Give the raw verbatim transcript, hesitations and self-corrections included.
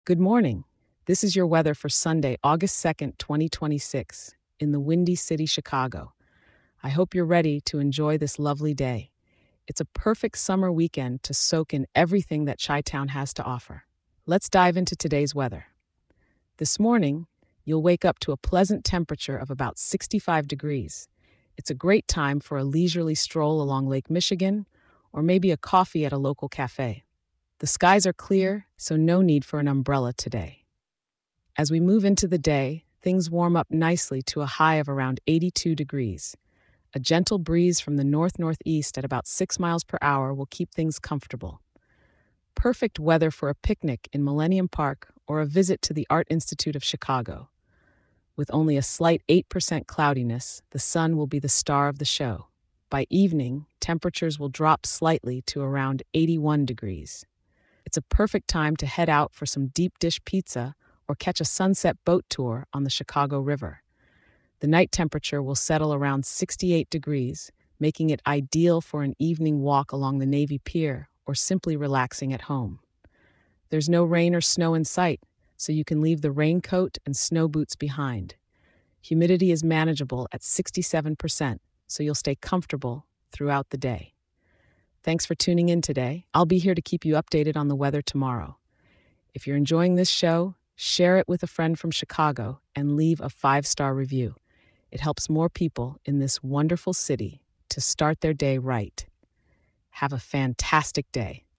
Good morning. This is your weather for Sunday, August second, twenty twenty-six, in the Windy City, Chicago. I hope you're ready to enjoy this lovely day. It's a perfect summer weekend to soak in everything that Chi-Town has to offer. Let's dive into today's weather. This morning, you'll wake up to a pleasant temperature of about sixty-five degrees. It's a great time for a leisurely stroll along Lake Michigan or maybe a coffee at a local cafe. The skies are clear, so no need for an umbrella today. As we move into the day, things warm up nicely to a high of around eighty-two degrees. A gentle breeze from the north-northeast at about six miles per hour will keep things comfortable. Perfect weather for a picnic in Millennium Park or a visit to the Art Institute of Chicago. With only a slight eight percent cloudiness, the sun will be the star of the show. By evening, temperatures will drop slightly to around eighty-one degrees. It's a perfect time to head out for some deep dish pizza or catch a sunset boat tour on the Chicago River. The night temperature will settle around sixty-eight degrees, making it ideal for an evening walk along the Navy Pier or simply relaxing at home. There's no rain or snow in sight, so you can leave the raincoat and snow boots behind. Humidity is manageable at sixty-seven percent, so you'll stay comfortable throughout the day. Thanks for tuning in today. I'll be here to keep you updated on the weather tomorrow. If you're enjoying this show, share it with a friend from Chicago and leave a five-star review. It helps more people in this wonderful city to start their day right. Have a fantastic day.